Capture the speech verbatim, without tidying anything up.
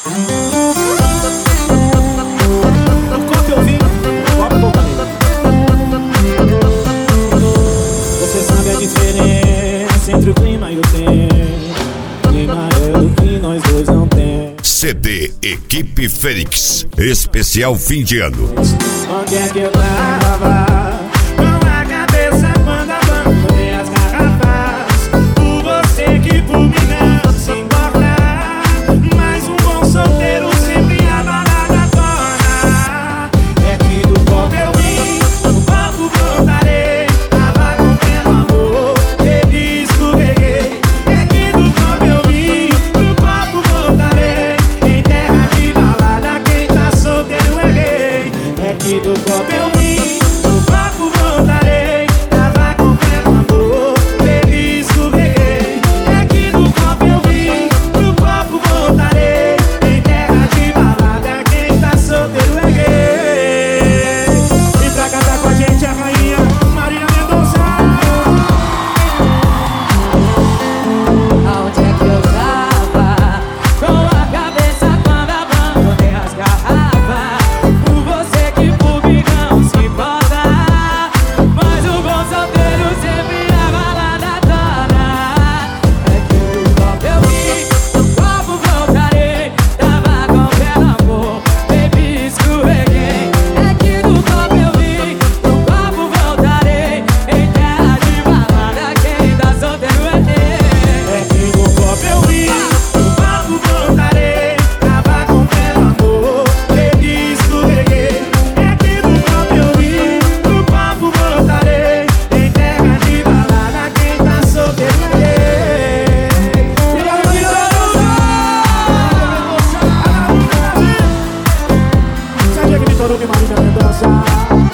Enquanto eu vim, bora voltar nele. Você sabe a diferença entre o clima e o tempo. O clima é o que nós dois não temos. C D Equipe Fênix, especial fim de ano. Onde é que eu tava? Com a cabeça quando abandonei as garrafas. Por você que por mim não se importa. Mas um bom solteiro sempre a balada torna. É que do copo eu vim, no copo voltarei. Tava contendo amor, bebi, escorreguei. É que do copo eu vim, no copo voltarei. Em terra de balada quem tá solteiro é rei. É que do copo eu vim, no copo voltarei. Tava contendo amor, bebi, escorreguei. É que do copo eu vim, no copo voltarei. Em terra de balada quem tá solteiro é rei. Vem pra cantar com a gente a rainha Marília Mendonça. Aonde é que eu tava? Com a cabeça quando abandonei as garrafas. Por você que por mim não se importa. Mas o bom solteiro sempre a balada torna. É que do copo eu vim, no copo voltarei. Tava com belo amor, bebi, escorreguei. É que do copo eu vim, no copo voltarei. Em terra de balada quem tá solteiro é rei. É que do copo eu vim, no copo voltarei. Tava com belo amor, bebi, escorreguei. É que do copo eu vim, no copo voltarei. Em terra de balada quem tá solteiro é rei. Obrigado, Marília Mendonça. Segue aquele touro que Marília Mendonça.